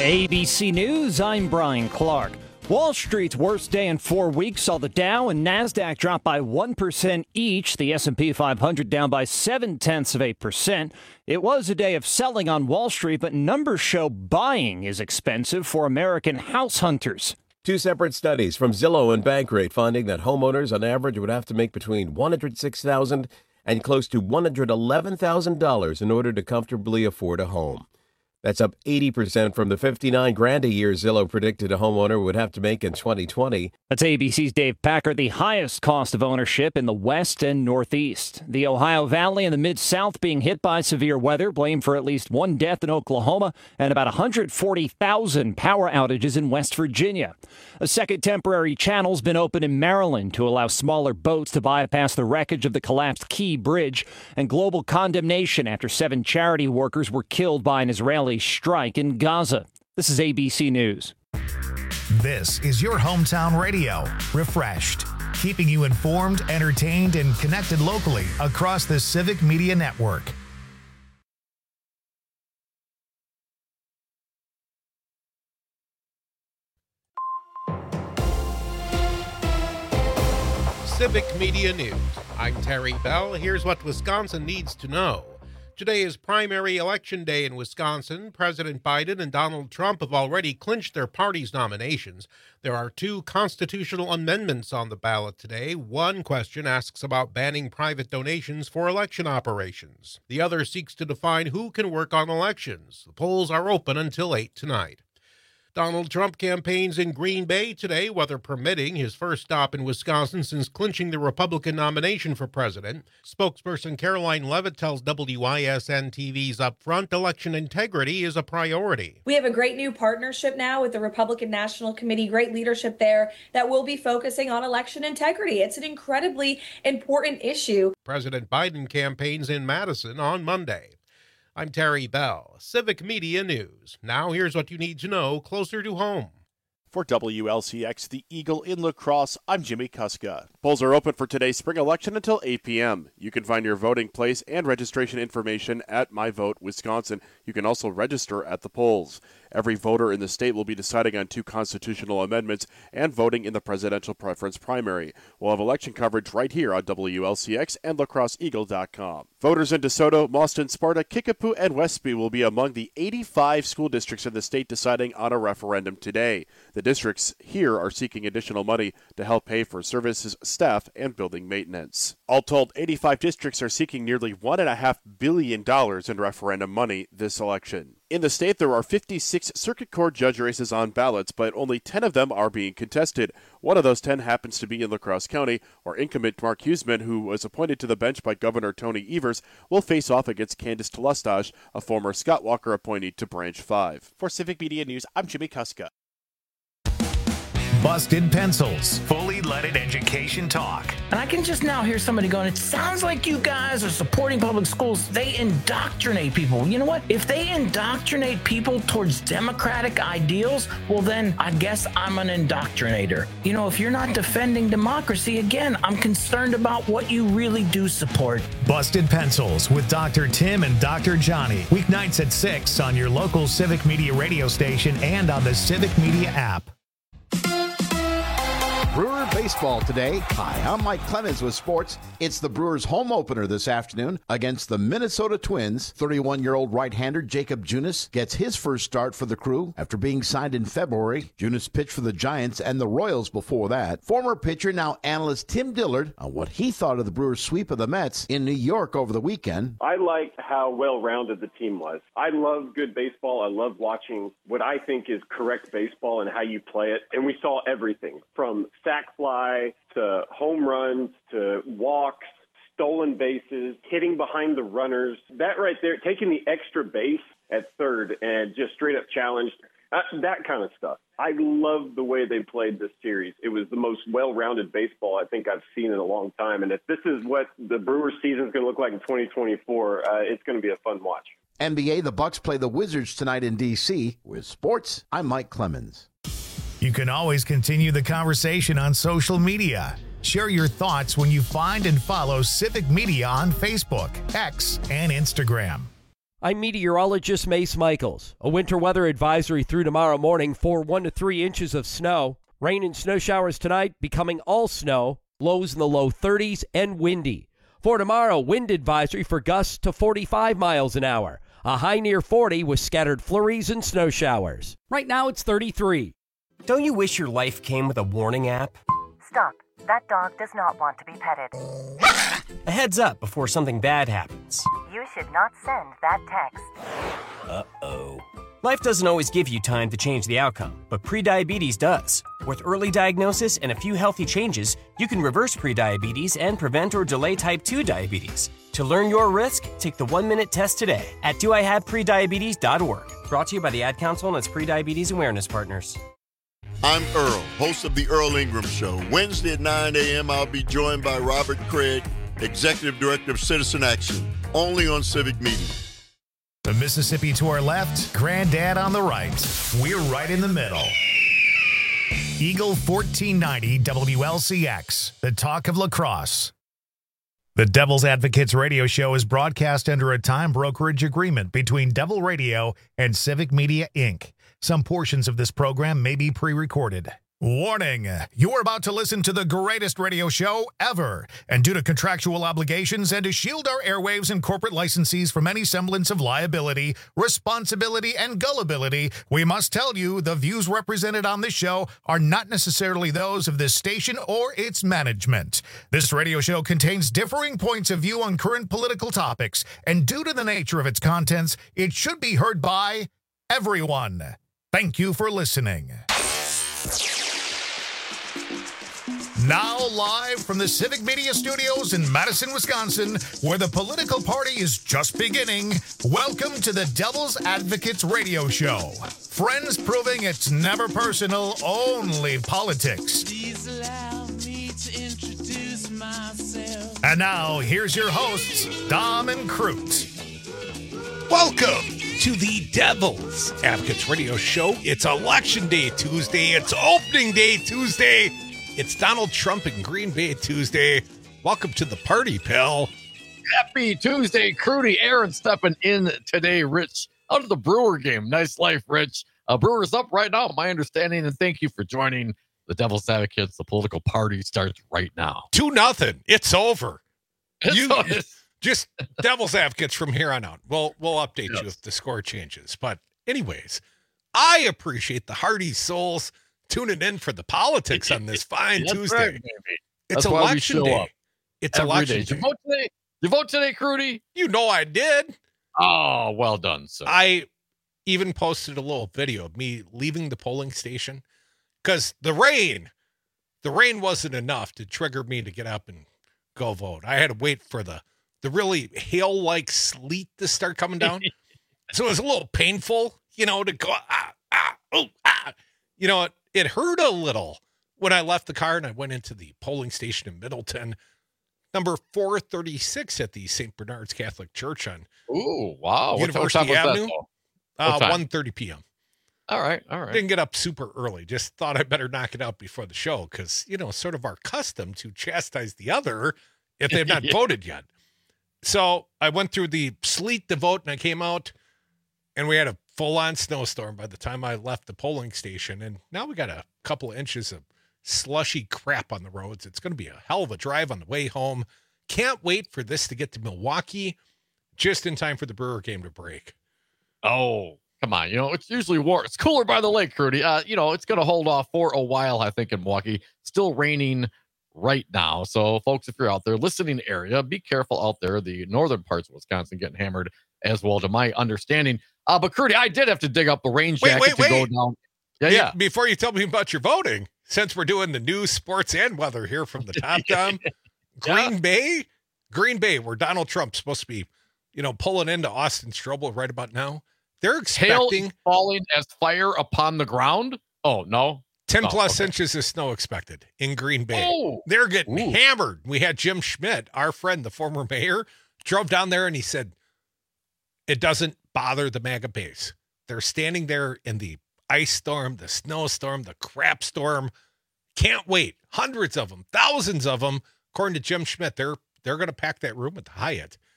ABC News, I'm Brian Clark. Wall Street's worst day in 4 weeks saw the Dow and NASDAQ drop by 1% each. The S&P 500 down by 0.7%. It was a day of selling on Wall Street, but numbers show buying is expensive for American house hunters. Two separate studies from Zillow and Bankrate finding that homeowners on average would have to make between $106,000 and close to $111,000 in order to comfortably afford a home. That's up 80% from the $59,000 a year Zillow predicted a homeowner would have to make in 2020. That's ABC's Dave Packer, the highest cost of ownership in the West and Northeast. The Ohio Valley and the Mid-South being hit by severe weather, blamed for at least one death in Oklahoma and about 140,000 power outages in West Virginia. A second temporary channel's been opened in Maryland to allow smaller boats to bypass the wreckage of the collapsed Key Bridge, and global condemnation after 7 charity workers were killed by an Israeli strike in Gaza. This is ABC News. This is your hometown radio, Refreshed, keeping you informed, entertained, and connected locally across the Civic Media Network. Civic Media News. I'm Terry Bell. Here's what Wisconsin needs to know. Today is primary election day in Wisconsin. President Biden and Donald Trump have already clinched their party's nominations. There are 2 constitutional amendments on the ballot today. One question asks about banning private donations for election operations. The other seeks to define who can work on elections. The polls are open until 8 tonight. Donald Trump campaigns in Green Bay today, weather permitting, his first stop in Wisconsin since clinching the Republican nomination for president. Spokesperson Caroline Levitt tells WISN-TV's Upfront election integrity is a priority. We have a great new partnership now with the Republican National Committee, great leadership there that will be focusing on election integrity. It's an incredibly important issue. President Biden campaigns in Madison on Monday. I'm Terry Bell, Civic Media News. Now here's what you need to know closer to home. For WLCX, the Eagle in La Crosse, I'm Jimmy Kuska. Polls are open for today's spring election until 8 p.m. You can find your voting place and registration information at My Vote Wisconsin. You can also register at the polls. Every voter in the state will be deciding on 2 constitutional amendments and voting in the presidential preference primary. We'll have election coverage right here on WLCX and lacrosseeagle.com. Voters in DeSoto, Mauston, Sparta, Kickapoo, and Westby will be among the 85 school districts in the state deciding on a referendum today. The districts here are seeking additional money to help pay for services, staff, and building maintenance. All told, 85 districts are seeking nearly $1.5 billion in referendum money this election. In the state, there are 56 Circuit Court judge races on ballots, but only 10 of them are being contested. One of those 10 happens to be in La Crosse County, where incumbent Mark Huseman, who was appointed to the bench by Governor Tony Evers, will face off against Candice Telestage, a former Scott Walker appointee to Branch 5. For Civic Media News, I'm Jimmy Kuska. Busted Pencils, fully leaded education talk. And I can just now hear somebody going, it sounds like you guys are supporting public schools. They indoctrinate people. You know what? If they indoctrinate people towards democratic ideals, well then I guess I'm an indoctrinator. You know, if you're not defending democracy, again, I'm concerned about what you really do support. Busted Pencils with Dr. Tim and Dr. Johnny. Weeknights at 6 on your local Civic Media radio station and on the Civic Media app. Brewer baseball today. Hi, I'm Mike Clemens with sports. It's the Brewers home opener this afternoon against the Minnesota Twins. 31-year-old right-hander Jacob Junis gets his first start for the Crew after being signed in February. Junis pitched for the Giants and the Royals before that. Former pitcher, now analyst Tim Dillard on what he thought of the Brewers' sweep of the Mets in New York over the weekend. I liked how well-rounded the team was. I love good baseball. I love watching what I think is correct baseball and how you play it. And we saw everything from sac fly to home runs to walks, stolen bases, hitting behind the runners. That right there, taking the extra base at third and just straight up challenged, that kind of stuff. I love the way they played this series. It was the most well-rounded baseball I think I've seen in a long time. And if this is what the Brewers season is going to look like in 2024, it's going to be a fun watch. NBA, the Bucks play the Wizards tonight in D.C. With sports, I'm Mike Clemens. You can always continue the conversation on social media. Share your thoughts when you find and follow Civic Media on Facebook, X, and Instagram. I'm meteorologist Mace Michaels. A winter weather advisory through tomorrow morning for 1 to 3 inches of snow. Rain and snow showers tonight becoming all snow. Lows in the low 30s and windy. For tomorrow, wind advisory for gusts to 45 miles an hour. A high near 40 with scattered flurries and snow showers. Right now it's 33. Don't you wish your life came with a warning app? Stop. That dog does not want to be petted. A heads up before something bad happens. You should not send that text. Uh-oh. Life doesn't always give you time to change the outcome, but prediabetes does. With early diagnosis and a few healthy changes, you can reverse prediabetes and prevent or delay type 2 diabetes. To learn your risk, take the 1-minute test today at doihaveprediabetes.org. Brought to you by the Ad Council and its Prediabetes Awareness Partners. I'm Earl, host of The Earl Ingram Show. Wednesday at 9 a.m., I'll be joined by Robert Craig, Executive Director of Citizen Action, only on Civic Media. The Mississippi to our left, Granddad on the right. We're right in the middle. Eagle 1490 WLCX, the talk of lacrosse. The Devil's Advocates radio show is broadcast under a time brokerage agreement between Devil Radio and Civic Media, Inc. Some portions of this program may be pre-recorded. Warning, you're about to listen to the greatest radio show ever. And due to contractual obligations and to shield our airwaves and corporate licensees from any semblance of liability, responsibility, and gullibility, we must tell you the views represented on this show are not necessarily those of this station or its management. This radio show contains differing points of view on current political topics, and due to the nature of its contents, it should be heard by everyone. Thank you for listening. Now live from the Civic Media Studios in Madison, Wisconsin, where the political party is just beginning, welcome to the Devil's Advocates radio show. Friends proving it's never personal, only politics. Please allow me to introduce myself. And now, here's your hosts, Dom and Crute. Welcome to the Devil's Advocates radio show. It's Election Day Tuesday. It's Opening Day Tuesday. It's Donald Trump and Green Bay Tuesday. Welcome to the party, pal. Happy Tuesday, Crudy. Aaron stepping in today. Rich, out of the Brewer game. Nice life, Rich. Brewers up right now, my understanding, and thank you for joining the Devil's Advocates. The political party starts right now. 2-0. It's over. Just Devil's Advocates from here on out. We'll update you if the score changes. But anyways, I appreciate the hardy souls tuning in for the politics on this fine Tuesday. Right, it's election day. It's election day. You vote today, Crudy? You know I did. Oh, well done, sir. I even posted a little video of me leaving the polling station because the rain wasn't enough to trigger me to get up and go vote. I had to wait for the really hail-like sleet to start coming down. So it was a little painful, to go, it hurt a little when I left the car and I went into the polling station in Middleton, number 436 at the St. Bernard's Catholic Church on University Avenue, 1:30 p.m. All right. Didn't get up super early. Just thought I better knock it out before the show because, sort of our custom to chastise the other if they've not voted yet. So I went through the sleet to vote and I came out and we had a full-on snowstorm by the time I left the polling station. And now we got a couple of inches of slushy crap on the roads. It's going to be a hell of a drive on the way home. Can't wait for this to get to Milwaukee just in time for the Brewer game to break. Oh, come on. It's usually warm. It's cooler by the lake, Rudy. It's going to hold off for a while, I think, in Milwaukee. Still raining right now. So, folks, if you're out there, listening area, be careful out there. The northern parts of Wisconsin getting hammered as well, to my understanding. But, Crudy, I did have to dig up the rain jacket to go down. Yeah. Before you tell me about your voting, since we're doing the news, sports, and weather here from the top down, Green Bay, where Donald Trump's supposed to be, pulling into Austin Strobel right about now. They're expecting hail falling as fire upon the ground. Oh, no. 10 plus inches of snow expected in Green Bay. Oh. They're getting hammered. We had Jim Schmidt, our friend, the former mayor, drove down there and he said, it doesn't bother the MAGA base. They're standing there in the ice storm, the snowstorm, the crap storm. Can't wait. Hundreds of them, thousands of them. According to Jim Schmidt, they're going to pack that room at the Hyatt.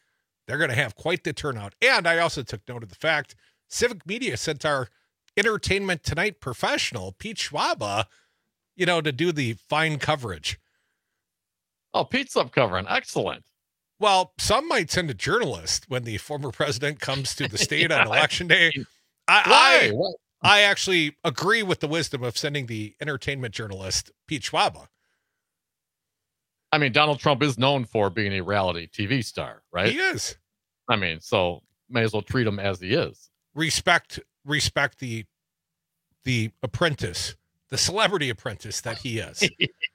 they're going to have quite the turnout. And I also took note of the fact Civic Media sent our Entertainment Tonight professional, Pete Schwaba, to do the fine coverage. Oh, Pete's up covering. Excellent. Well, some might send a journalist when the former president comes to the state on Election Day. Why? I actually agree with the wisdom of sending the entertainment journalist, Pete Schwaba. I mean, Donald Trump is known for being a reality TV star, right? He is. I mean, so may as well treat him as he is. Respect the apprentice, the celebrity apprentice that he is.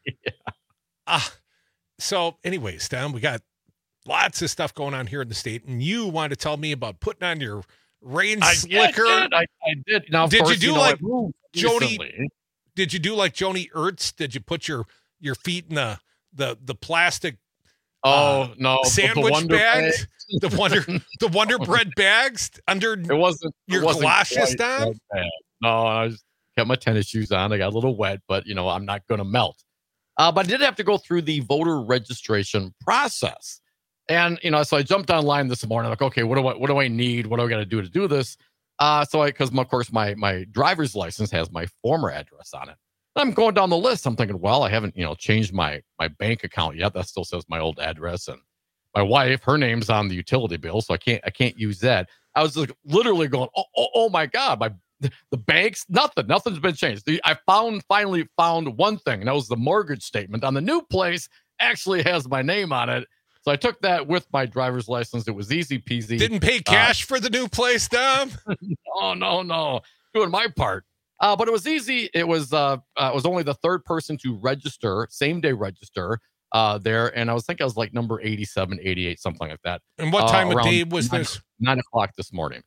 Yeah. So anyways, Tom, we got lots of stuff going on here in the state, and you want to tell me about putting on your rain slicker. I did. Now, of did course, you do like Joni? Did you do like Joni Ertz? Did you put your feet in the plastic? Oh no, sandwich bags, the Wonder Bread bags under. It wasn't your galoshes, Tom. No, I just kept my tennis shoes on. I got a little wet, but I'm not going to melt. But I did have to go through the voter registration process. And, so I jumped online this morning, like, okay, what do I need? What do I got to do this? Because of course my driver's license has my former address on it. And I'm going down the list. I'm thinking, well, I haven't, changed my bank account yet. That still says my old address. And my wife, her name's on the utility bill, so I can't use that. I was like, literally going, oh my God, the banks, nothing's been changed. I finally found one thing, and that was the mortgage statement on the new place actually has my name on it. So I took that with my driver's license. It was easy peasy. Didn't pay cash for the new place, Tom? No. Doing my part. But it was easy. It was only the third person to register, same day register there. And I was like number 87, 88, something like that. And what time of day was this? 9 o'clock this morning.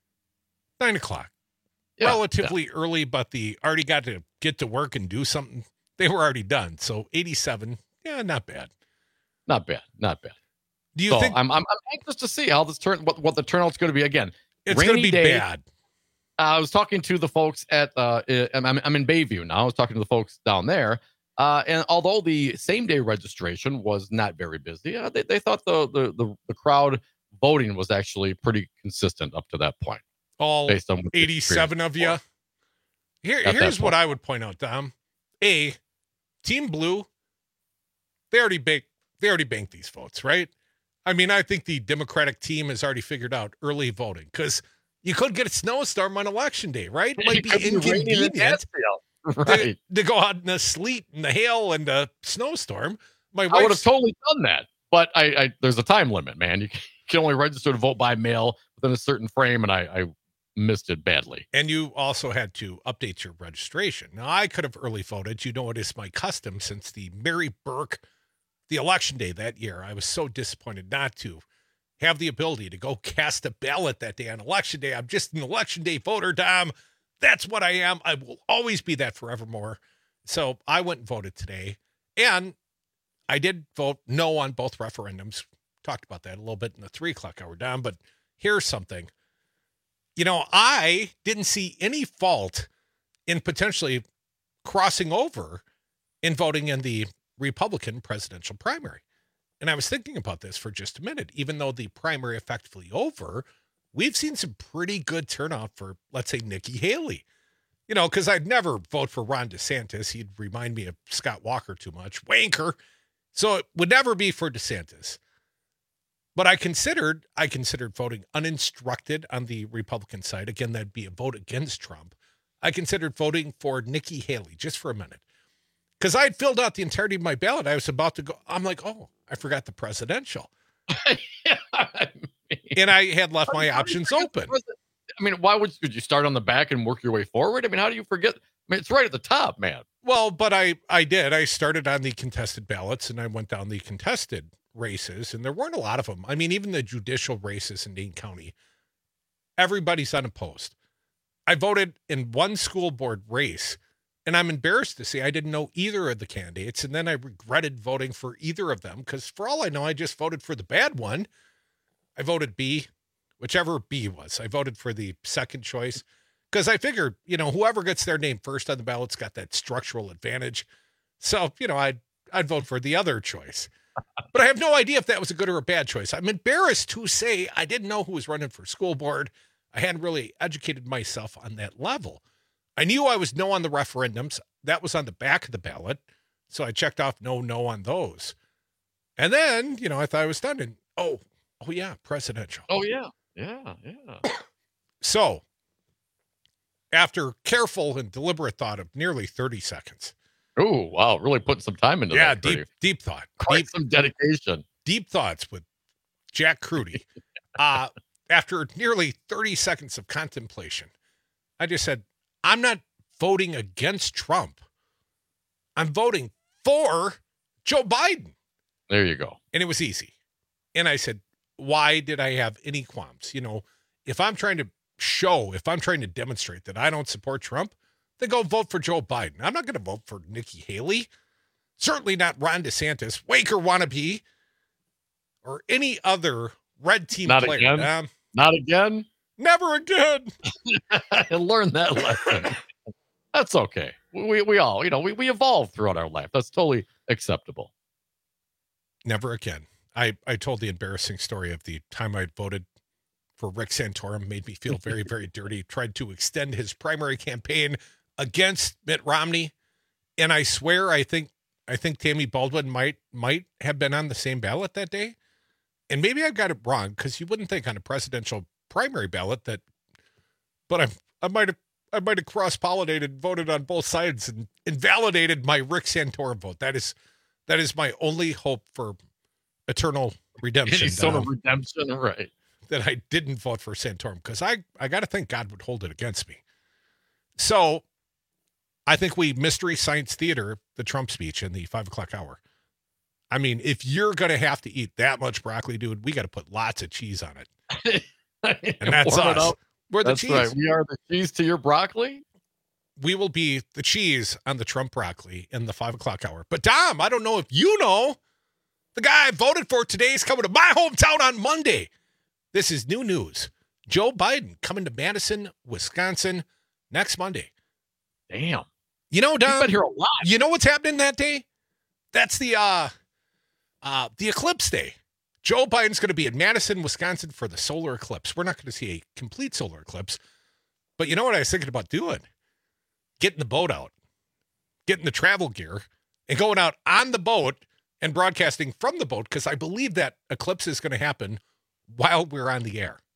9 o'clock. Yeah, relatively early, but they already got to get to work and do something. They were already done. So 87, yeah, not bad. Not bad. Do you think I'm anxious to see how this what the turnout's going to be again? It's going to be bad. I was talking to the folks at I'm in Bayview now. I was talking to the folks down there, and although the same day registration was not very busy, they thought the crowd voting was actually pretty consistent up to that point. All based on 87 of you. Here's what I would point out, Dom. Team Blue, they already banked these votes, right? I mean, I think the Democratic team has already figured out early voting because you could get a snowstorm on Election Day, right? It might be inconvenient right. to go out in the sleet and the hail and the snowstorm. I would have totally done that, but I there's a time limit, man. You can only register to vote by mail within a certain frame, and I missed it badly. And you also had to update your registration. Now, I could have early voted. You know, it is my custom since the Mary Burke, the Election Day that year. I was so disappointed not to have the ability to go cast a ballot that day on Election Day. I'm just an Election Day voter, Dom. That's what I am. I will always be that forevermore. So I went and voted today. And I did vote no on both referendums. Talked about that a little bit in the 3 o'clock hour, Dom. But here's something. I didn't see any fault in potentially crossing over in voting in the Republican presidential primary. And I was thinking about this for just a minute. Even though the primary effectively over, we've seen some pretty good turnout for, let's say, Nikki Haley. Because I'd never vote for Ron DeSantis. He'd remind me of Scott Walker too much. Wanker. So it would never be for DeSantis. But I considered voting uninstructed on the Republican side. Again, that'd be a vote against Trump. I considered voting for Nikki Haley just for a minute. Because I had filled out the entirety of my ballot. I was about to go. I'm like, oh, I forgot the presidential. And I had left my options open. I mean, why would you start on the back and work your way forward? I mean, how do you forget? I mean, it's right at the top, man. Well, but I did. I started on the contested ballots and I went down the contested races, and there weren't a lot of them. I mean, even the judicial races in Dane County, everybody's unopposed. I voted in one school board race, and I'm embarrassed to say I didn't know either of the candidates, and then I regretted voting for either of them because for all I know, I just voted for the bad one. I voted B, whichever B was. I voted for the second choice because I figured, whoever gets their name first on the ballot's got that structural advantage. So, I'd vote for the other choice. But I have no idea if that was a good or a bad choice. I'm embarrassed to say I didn't know who was running for school board. I hadn't really educated myself on that level. I knew I was no on the referendums. That was on the back of the ballot. So I checked off no on those. And then, I thought I was done. And oh yeah, presidential. Oh, yeah. So after careful and deliberate thought of nearly 30 seconds. Oh, wow. Really putting some time into that. Yeah, deep thought. Quite some dedication. Deep thoughts with Jack Crudy. After nearly 30 seconds of contemplation, I just said, I'm not voting against Trump. I'm voting for Joe Biden. There you go. And it was easy. And I said, why did I have any qualms? If I'm trying to demonstrate that I don't support Trump, then go vote for Joe Biden. I'm not going to vote for Nikki Haley. Certainly not Ron DeSantis, Waker wannabe, or any other red team player. Again. Not again? Never again. I learned that lesson. That's okay. We all, we evolve throughout our life. That's totally acceptable. Never again. I told the embarrassing story of the time I voted for Rick Santorum, made me feel very, very dirty, tried to extend his primary campaign against Mitt Romney. And I swear, I think Tammy Baldwin might have been on the same ballot that day. And maybe I've got it wrong, because you wouldn't think on a presidential primary ballot that, but I might have cross-pollinated, voted on both sides, and invalidated my Rick Santorum vote. That is my only hope for eternal redemption. Any sort of redemption, right? That I didn't vote for Santorum, because I got to think God would hold it against me. So I think we Mystery Science Theater the Trump speech in the 5 o'clock hour. I mean, if you're going to have to eat that much broccoli, dude, we got to put lots of cheese on it. And that's us. We're the cheese. Right. We are the cheese to your broccoli. We will be the cheese on the Trump broccoli in the 5 o'clock hour. But Dom, I don't know if you know, the guy I voted for today is coming to my hometown on Monday. This is new news. Joe Biden coming to Madison, Wisconsin next Monday. Damn. Dom, you've been here a lot. You know what's happening that day? That's the eclipse day. Joe Biden's going to be in Madison, Wisconsin for the solar eclipse. We're not going to see a complete solar eclipse. But you know what I was thinking about doing? Getting the boat out, getting the travel gear, and going out on the boat and broadcasting from the boat, because I believe that eclipse is going to happen while we're on the air.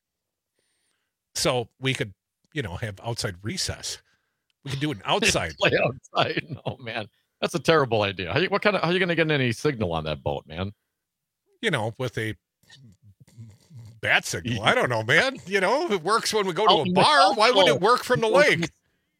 So we could, have outside recess. We could do an outside. Play outside. No, man. That's a terrible idea. How are you going to get any signal on that boat, man? With a bat signal. I don't know, man. It works when we go to a bar. Why would it work from the lake?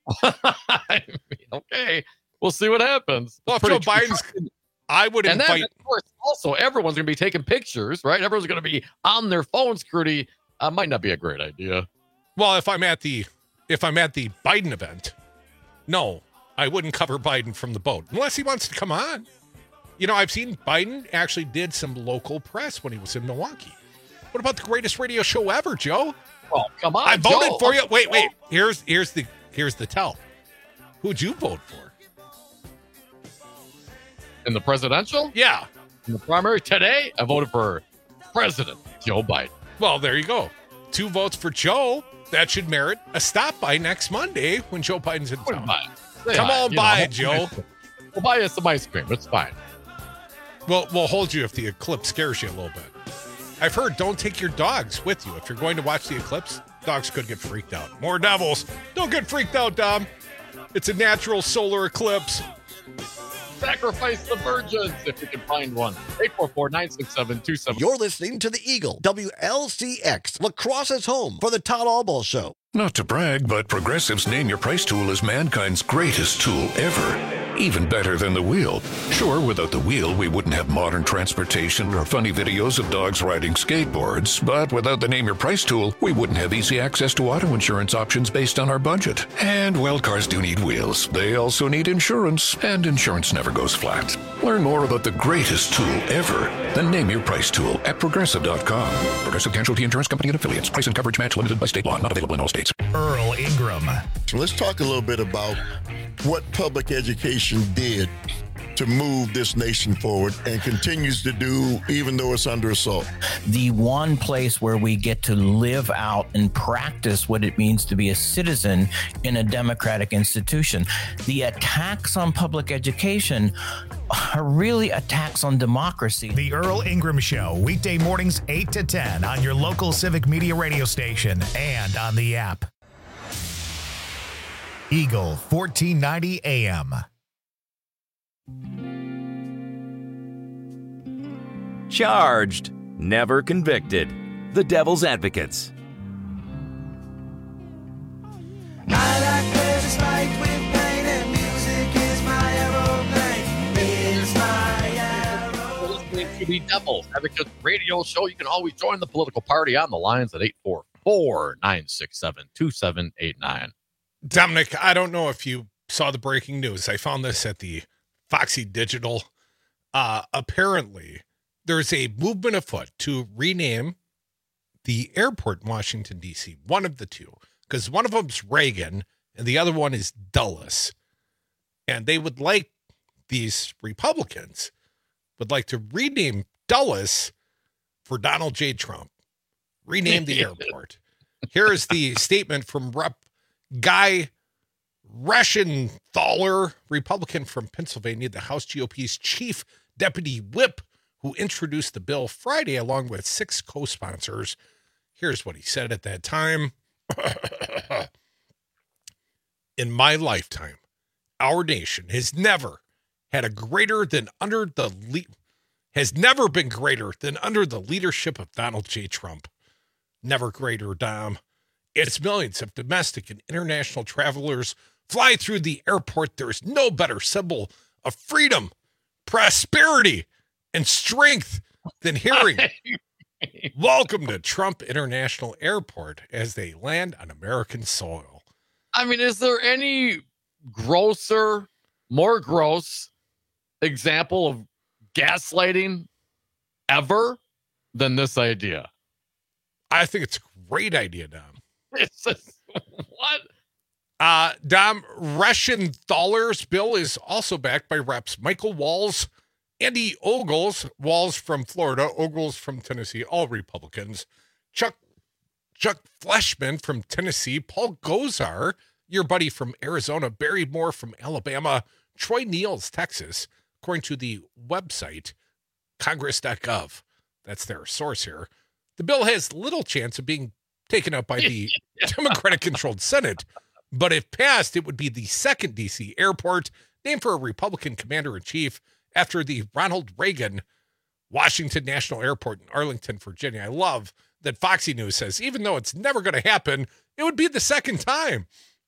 Okay. We'll see what happens. Well, if Joe Biden's, I would invite. And then, of course, also, everyone's going to be taking pictures, right? Everyone's going to be on their phones, Crudy. Might not be a great idea. Well, if I'm at the Biden event, no, I wouldn't cover Biden from the boat unless he wants to come on. I've seen Biden actually did some local press when he was in Milwaukee. What about the greatest radio show ever, Joe? Oh, come on, I voted Joe. for you. Wait. Here's the tell. Who'd you vote for? In the presidential? Yeah. In the primary today, I voted for President Joe Biden. Well, there you go. 2 votes for Joe. That should merit a stop by next Monday when Joe Biden's in town. Come on by, Joe. We'll buy you some ice cream. It's fine. We'll hold you if the eclipse scares you a little bit. I've heard don't take your dogs with you. If you're going to watch the eclipse, dogs could get freaked out. More devils. Don't get freaked out, Dom. It's a natural solar eclipse. Sacrifice the virgins if you can find one. 844-967-27. You're listening to the Eagle, WLCX, La Crosse's home for the Todd Albaugh Show. Not to brag, but Progressive's Name Your Price tool is mankind's greatest tool ever. Even better than the wheel. Sure, without the wheel, we wouldn't have modern transportation or funny videos of dogs riding skateboards. But without the Name Your Price tool, we wouldn't have easy access to auto insurance options based on our budget. And, well, cars do need wheels. They also need insurance, and insurance never goes flat. Learn more about the greatest tool ever, the Name Your Price tool at Progressive.com. Progressive Casualty Insurance Company and Affiliates. Price and coverage match limited by state law. Not available in all states. Earl Ingram. So let's talk a little bit about what public education did to move this nation forward and continues to do, even though it's under assault. The one place where we get to live out and practice what it means to be a citizen in a democratic institution. The attacks on public education are really attacks on democracy. The Earl Ingram Show, weekday mornings 8 to 10 on your local Civic Media radio station and on the app. Eagle 1490 AM. Charged, never convicted. The Devil's Advocates. I like pleasures spiked with pain, and music is my aeroplane. It's my aeroplane. Listening to the Devil's Advocates radio show. You can always join the political party on the lines at 844-967-2789. Dominic, I don't know if you saw the breaking news. I found this at the Foxy Digital. Apparently, there's a movement afoot to rename the airport in Washington, D.C., one of the two, because one of them's Reagan and the other one is Dulles. And they would like, these Republicans would like to rename Dulles for Donald J. Trump. Rename the airport. Here is the statement from Rep. Guy Reschenthaler, Republican from Pennsylvania, the House GOP's chief deputy whip, who introduced the bill Friday along with 6 co-sponsors. Here's what he said at that time. In my lifetime, our nation has never had a greater than under the has never been greater than under the leadership of Donald J. Trump. Never greater, Dom. Its millions of domestic and international travelers fly through the airport. There is no better symbol of freedom, prosperity, and strength than hearing "Welcome to Trump International Airport" as they land on American soil. I mean, is there any more gross example of gaslighting ever than this idea? I think it's a great idea, Dom. It's just, what? Dom, Reschenthaler's bill is also backed by Reps Michael Walz, Andy Ogles, Walz from Florida, Ogles from Tennessee, all Republicans, Chuck Fleshman from Tennessee, Paul Gosar, your buddy from Arizona, Barry Moore from Alabama, Troy Niels, Texas, according to the website, congress.gov. That's their source here. The bill has little chance of being taken up by the Democratic-controlled Senate, but if passed, it would be the second D.C. airport named for a Republican commander-in-chief after the Ronald Reagan Washington National Airport in Arlington, Virginia. I love that Foxy News says, even though it's never going to happen, it would be the second time.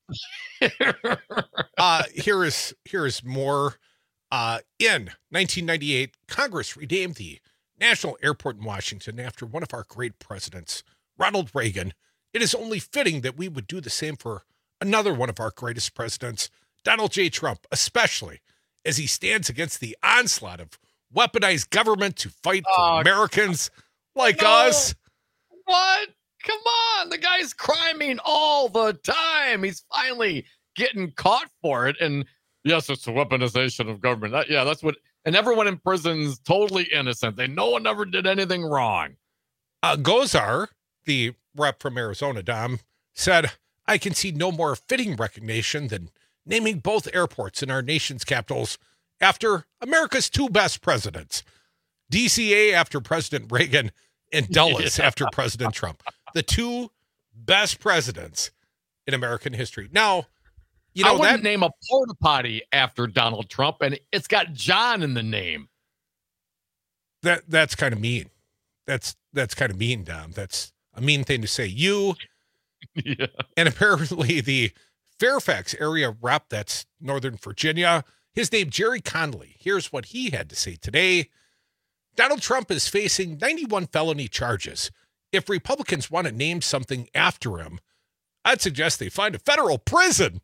Here is more. In 1998, Congress renamed the National Airport in Washington after one of our great presidents, Ronald Reagan. It is only fitting that we would do the same for another one of our greatest presidents, Donald J. Trump, especially as he stands against the onslaught of weaponized government to fight for Americans like us. What? Come on. The guy's criming all the time. He's finally getting caught for it. And yes, it's a weaponization of government. That's what, and everyone in prison's totally innocent. No one ever did anything wrong. Gosar, the rep from Arizona, Dom, said, I can see no more fitting recognition than naming both airports in our nation's capitals after America's 2 best presidents, DCA after President Reagan and Dulles after President Trump. The 2 best presidents in American history. Now, you know, I wouldn't name a porta potty after Donald Trump, and it's got John in the name. That's kind of mean. That's kind of mean, Dom. That's a mean thing to say. You and apparently the Fairfax area rep, that's Northern Virginia, his name Jerry Conley. Here's what he had to say today. Donald Trump is facing 91 felony charges. If Republicans want to name something after him, I'd suggest they find a federal prison.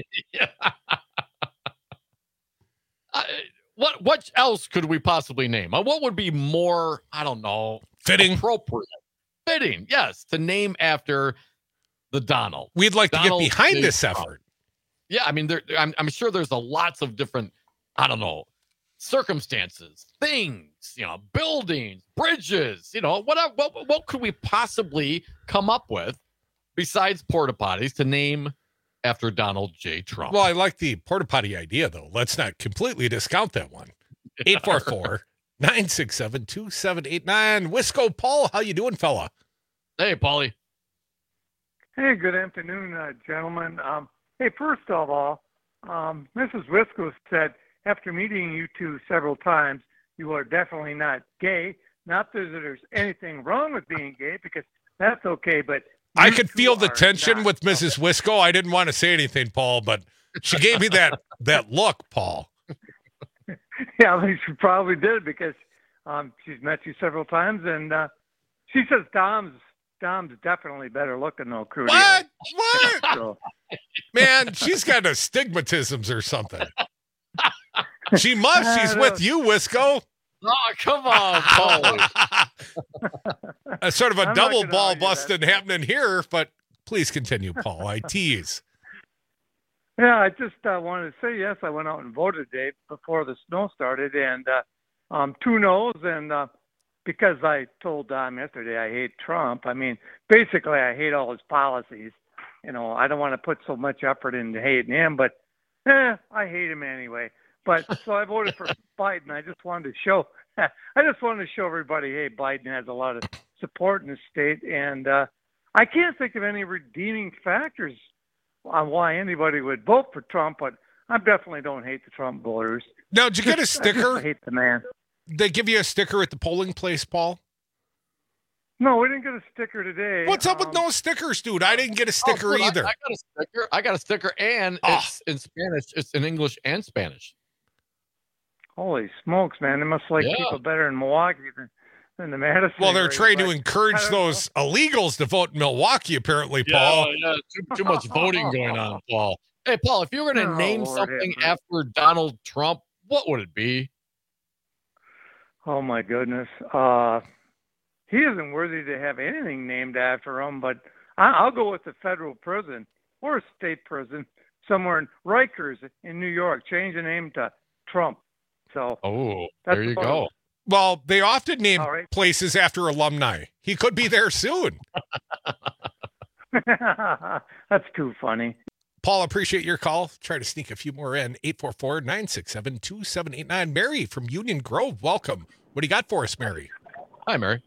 What else could we possibly name? What would be more, I don't know, fitting? Appropriate. Fitting, yes, to name after the Donald. We'd like Donald to get behind J. this Trump. effort. Yeah, I mean, I'm sure there's lots of different, I don't know, circumstances, things, buildings, bridges, what could we possibly come up with besides porta potties to name after Donald J. Trump? Well, I like the porta potty idea, though. Let's not completely discount that one. 844-967-2789. Wisco Paul, how you doing, fella? Hey, Paulie. Hey, good afternoon, gentlemen. Hey, first of all, Mrs. Wisco said, after meeting you two several times, you are definitely not gay. Not that there's anything wrong with being gay, because that's okay, but I could feel the tension with Mrs. Wisco. I didn't want to say anything, Paul, but she gave me that look, Paul. Yeah, I think she probably did, because she's met you several times, and she says Dom's definitely better looking, though, Crudy. What? So. Man, she's got astigmatisms or something. She must. She's with you, Wisco. Oh, come on, Paul. A sort of a double ball busting happening here, but please continue, Paul. I tease. Yeah, I just wanted to say, yes, I went out and voted today before the snow started, and 2 no's, and because I told Dom yesterday I hate Trump. I mean, basically, I hate all his policies. I don't want to put so much effort into hating him, but I hate him anyway. But so I voted for Biden. I just wanted to show everybody, hey, Biden has a lot of support in the state, and I can't think of any redeeming factors on why anybody would vote for Trump, but I definitely don't hate the Trump voters. Now, did you get a sticker? I hate the man. They give you a sticker at the polling place, Paul? No, we didn't get a sticker today. What's up with no stickers, dude? I didn't get a sticker either. I got a sticker, and it's in Spanish. It's in English and Spanish. Holy smokes, man. They must like people better in Milwaukee than the Madison. Well, they're area, trying to encourage those illegals to vote in Milwaukee, apparently, Paul. Yeah, too much voting going on, Paul. Hey, Paul, if you were going to name something after Donald Trump, what would it be? Oh, my goodness. He isn't worthy to have anything named after him, but I'll go with the federal prison or a state prison somewhere in Rikers in New York. Change the name to Trump. So, there you go. Well, they often name places after alumni. He could be there soon. That's too funny. Paul, appreciate your call. Try to sneak a few more in. 844-967-2789. Mary from Union Grove, welcome. What do you got for us, Mary? Hi, Mary.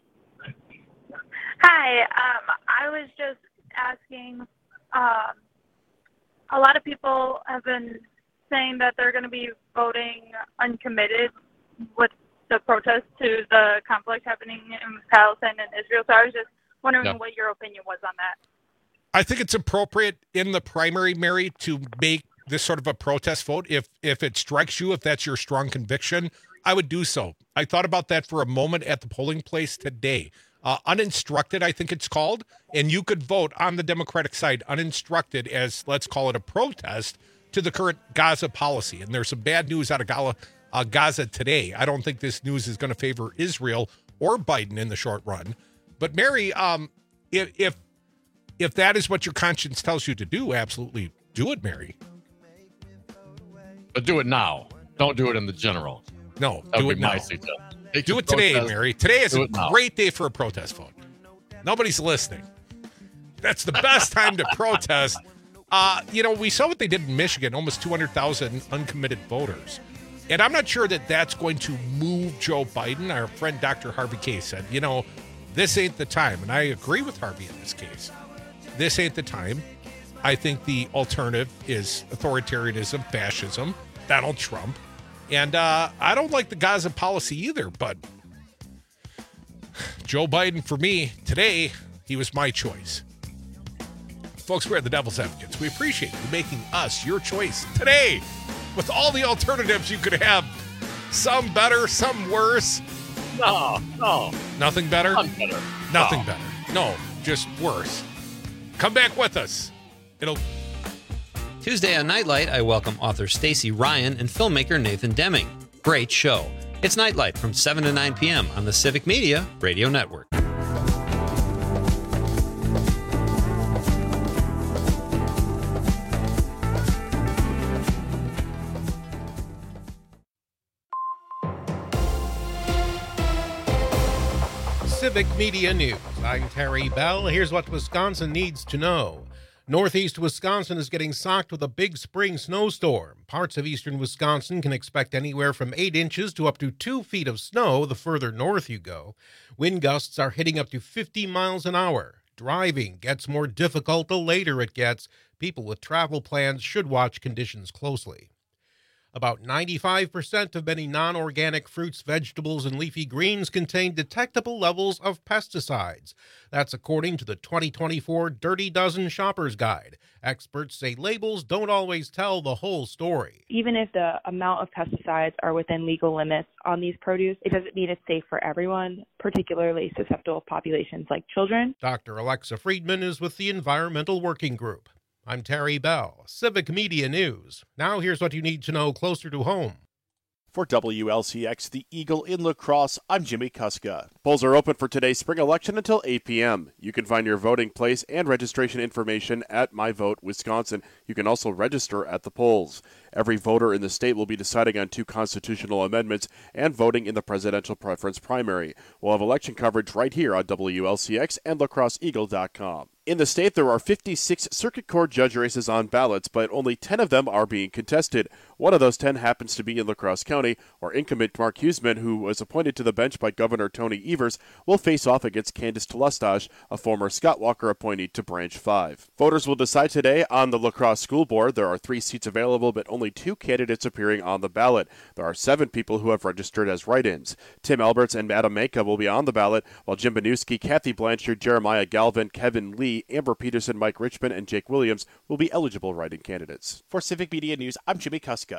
Hi. I was just asking, a lot of people have been saying that they're going to be voting uncommitted with the protest to the conflict happening in Palestine and Israel. So I was just wondering what your opinion was on that. I think it's appropriate in the primary, Mary, to make this sort of a protest vote. If it strikes you, if that's your strong conviction, I would do so. I thought about that for a moment at the polling place today. Uninstructed, I think it's called, and you could vote on the Democratic side uninstructed as, let's call it, a protest to the current Gaza policy. And there's some bad news out of Gaza today. I don't think this news is going to favor Israel or Biden in the short run. But Mary, if that is what your conscience tells you to do, absolutely do it, Mary. But do it now. Don't do it in the general. No, do it now. Do it today, Mary. Today is a great day for a protest vote. Nobody's listening. That's the best time to protest. We saw what they did in Michigan, almost 200,000 uncommitted voters. And I'm not sure that that's going to move Joe Biden. Our friend Dr. Harvey K said, this ain't the time. And I agree with Harvey in this case. This ain't the time. I think the alternative is authoritarianism, fascism, Donald Trump. And I don't like the Gaza policy either, but Joe Biden, for me, today, he was my choice. Folks, we're the Devil's Advocates. We appreciate you making us your choice today with all the alternatives you could have. Some better, some worse. No. Nothing better? Nothing No. better. No, just worse. Come back with us. Tuesday on Nightlight, I welcome author Stacey Ryan and filmmaker Nathan Deming. Great show. It's Nightlight from 7 to 9 p.m. on the Civic Media Radio Network. Civic Media News. I'm Terry Bell. Here's what Wisconsin needs to know. Northeast Wisconsin is getting socked with a big spring snowstorm. Parts of eastern Wisconsin can expect anywhere from 8 inches to up to 2 feet of snow the further north you go. Wind gusts are hitting up to 50 miles an hour. Driving gets more difficult the later it gets. People with travel plans should watch conditions closely. About 95% of many non-organic fruits, vegetables, and leafy greens contain detectable levels of pesticides. That's according to the 2024 Dirty Dozen Shopper's Guide. Experts say labels don't always tell the whole story. Even if the amount of pesticides are within legal limits on these produce, it doesn't mean it's safe for everyone, particularly susceptible populations like children. Dr. Alexa Friedman is with the Environmental Working Group. I'm Terry Bell, Civic Media News. Now here's what you need to know closer to home. For WLCX, the Eagle in La Crosse, I'm Jimmy Kuska. Polls are open for today's spring election until 8 p.m. You can find your voting place and registration information at My Vote Wisconsin. You can also register at the polls. Every voter in the state will be deciding on 2 constitutional amendments and voting in the presidential preference primary. We'll have election coverage right here on WLCX and lacrosseeagle.com. In the state, there are 56 circuit court judge races on ballots, but only 10 of them are being contested. One of those 10 happens to be in La Crosse County, where incumbent Mark Huseman, who was appointed to the bench by Governor Tony Evers, will face off against Candice Telestage, a former Scott Walker appointee to Branch 5. Voters will decide today on the La Crosse School Board. There are 3 seats available, but only 2 candidates appearing on the ballot. There are 7 people who have registered as write-ins. Tim Alberts and Adam Manka will be on the ballot, while Jim Banuski, Kathy Blanchard, Jeremiah Galvin, Kevin Lee, Amber Peterson, Mike Richmond, and Jake Williams will be eligible write-in candidates. For Civic Media News, I'm Jimmy Kuska.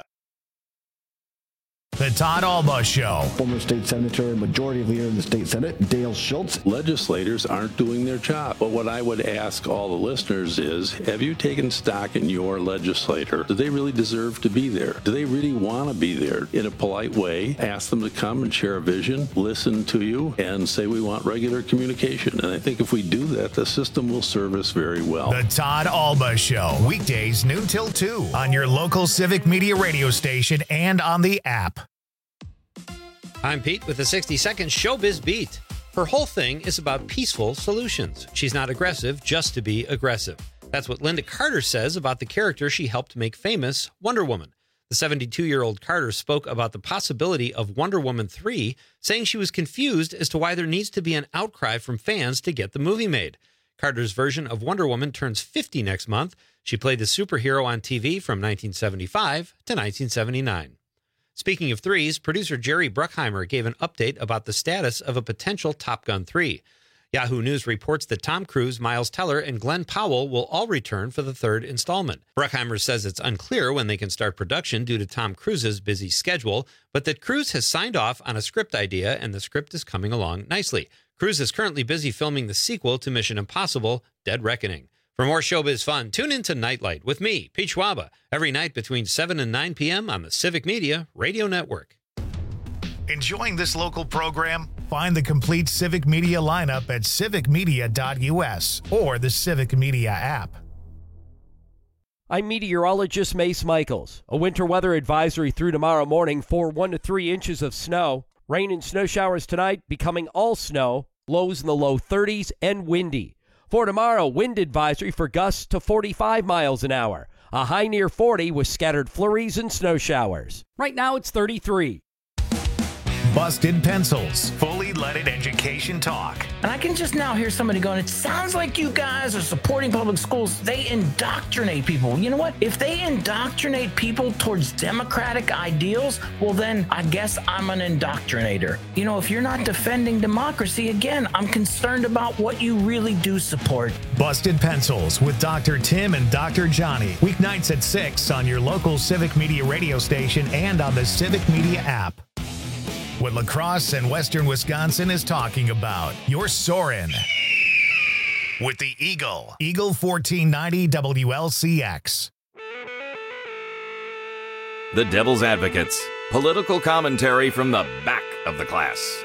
The Todd Alba Show. Former state senator and majority leader in the state senate, Dale Schultz. Legislators aren't doing their job. But what I would ask all the listeners is, have you taken stock in your legislator? Do they really deserve to be there? Do they really want to be there? In a polite way, ask them to come and share a vision, listen to you, and say we want regular communication. And I think if we do that, the system will serve us very well. The Todd Alba Show. Weekdays noon till 2 on your local Civic Media radio station and on the app. I'm Pete with the 60-second Showbiz Beat. Her whole thing is about peaceful solutions. She's not aggressive just to be aggressive. That's what Linda Carter says about the character she helped make famous, Wonder Woman. The 72-year-old Carter spoke about the possibility of Wonder Woman 3, saying she was confused as to why there needs to be an outcry from fans to get the movie made. Carter's version of Wonder Woman turns 50 next month. She played the superhero on TV from 1975 to 1979. Speaking of threes, producer Jerry Bruckheimer gave an update about the status of a potential Top Gun 3. Yahoo News reports that Tom Cruise, Miles Teller, and Glenn Powell will all return for the 3rd installment. Bruckheimer says it's unclear when they can start production due to Tom Cruise's busy schedule, but that Cruise has signed off on a script idea and the script is coming along nicely. Cruise is currently busy filming the sequel to Mission Impossible: Dead Reckoning. For more showbiz fun, tune in to Nightlight with me, Pete Schwaba, every night between 7 and 9 p.m. on the Civic Media Radio Network. Enjoying this local program? Find the complete Civic Media lineup at civicmedia.us or the Civic Media app. I'm meteorologist Mace Michaels. A winter weather advisory through tomorrow morning for 1 to 3 inches of snow. Rain and snow showers tonight, becoming all snow. Lows in the low 30s and windy. For tomorrow, wind advisory for gusts to 45 miles an hour. A high near 40 with scattered flurries and snow showers. Right now, it's 33. Busted Pencils. Fully leaded education talk. And I can just now hear somebody going, it sounds like you guys are supporting public schools. They indoctrinate people. You know what? If they indoctrinate people towards democratic ideals, well, then I guess I'm an indoctrinator. You know, if you're not defending democracy, again, I'm concerned about what you really do support. Busted Pencils with Dr. Tim and Dr. Johnny. Weeknights at 6 on your local Civic Media radio station and on the Civic Media app. What La Crosse and Western Wisconsin is talking about. You're soaring with the Eagle. Eagle 1490 WLCX. The Devil's Advocates. Political commentary from the back of the class.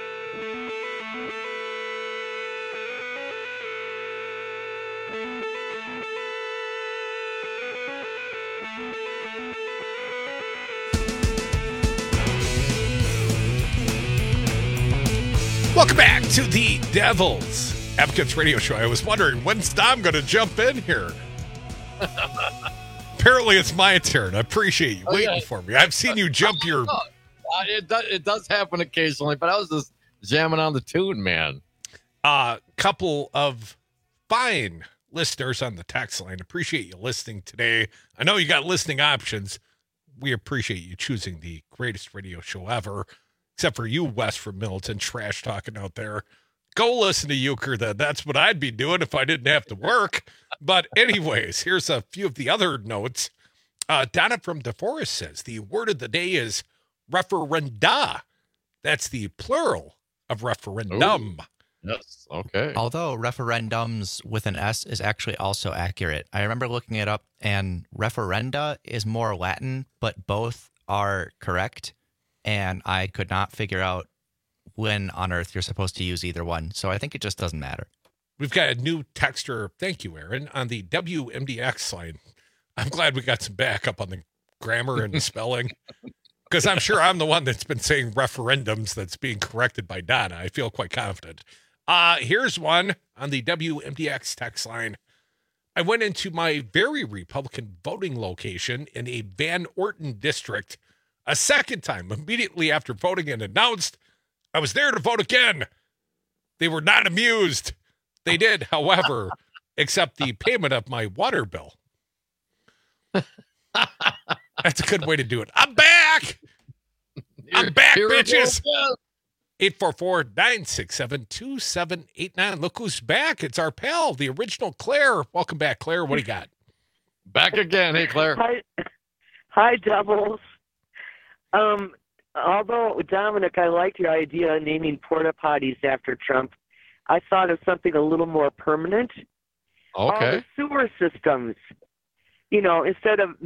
Welcome back to the Devil's Advocates Radio Show. I was wondering, when's Dom going to jump in here? Apparently, it's my turn. I appreciate you waiting for me. I've seen you jump your... It does happen occasionally, but I was just jamming on the tune, man. Couple of fine listeners on the text line. Appreciate you listening today. I know you got listening options. We appreciate you choosing the greatest radio show ever. Except for you, Wes from Milton, trash talking out there. Go listen to Euchre then. That's what I'd be doing if I didn't have to work. But anyways, here's a few of the other notes. Donna from DeForest says the word of the day is referenda. That's the plural of referendum. Ooh. Yes, okay. Although referendums with an S is actually also accurate. I remember looking it up, and referenda is more Latin, but both are correct. And I could not figure out when on earth you're supposed to use either one. So I think it just doesn't matter. We've got a new texter. Thank you, Aaron, on the WMDX line. I'm glad we got some backup on the grammar and the spelling, because I'm sure I'm the one that's been saying referendums that's being corrected by Donna. I feel quite confident. Here's one on the WMDX text line. I went into my very Republican voting location in a Van Orton district a second time immediately after voting and announced I was there to vote again. They were not amused. They did, however, accept the payment of my water bill. That's a good way to do it. I'm back. I'm back, bitches. 844-967-2789. Look who's back. It's our pal, the original Claire. Welcome back, Claire. What do you got? Back again. Hey, Claire. Hi, Devils. Although, Dominic, I liked your idea of naming porta potties after Trump, I thought of something a little more permanent. Okay. The sewer systems. You know, instead of